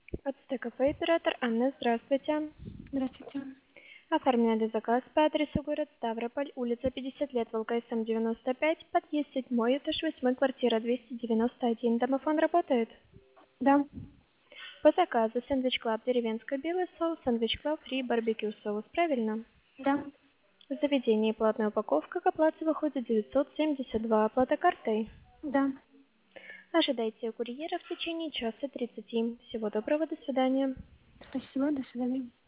От кафе оператор Анна, здравствуйте. Здравствуйте. Оформляли заказ по адресу город Ставрополь, улица 50 лет, ВЛКСМ 95, подъезд 7, этаж 8, квартира 291. Домофон работает? Да, По заказу сэндвич клаб деревенское белый соус, сэндвич клаб фри барбекю соус, правильно? да, В заведении платная упаковка, к оплате выходит 972, оплата картой. да. Ожидайте курьера в течение часа 30. Всего доброго, до свидания. Спасибо, до свидания.